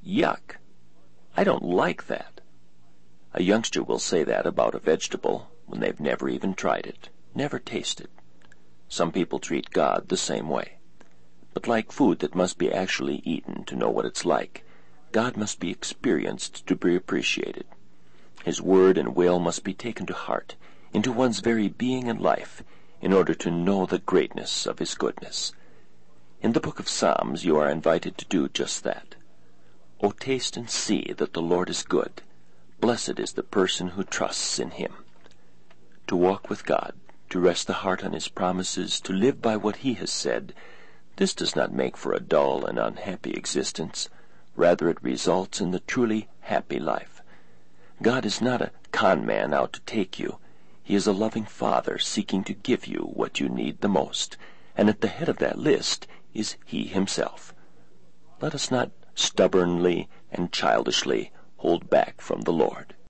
Yuck! I don't like that. A youngster will say that about a vegetable when they've never even tried it, never tasted. Some people treat God the same way. But like food that must be actually eaten to know what it's like, God must be experienced to be appreciated. His word and will must be taken to heart, into one's very being and life, in order to know the greatness of his goodness. In the book of Psalms you are invited to do just that. O taste and see that the Lord is good. Blessed is the person who trusts in him. To walk with God, to rest the heart on his promises, to live by what he has said, this does not make for a dull and unhappy existence. Rather it results in the truly happy life. God is not a con man out to take you. He is a loving Father seeking to give you what you need the most, and at the head of that list is he himself. Let us not stubbornly and childishly hold back from the Lord.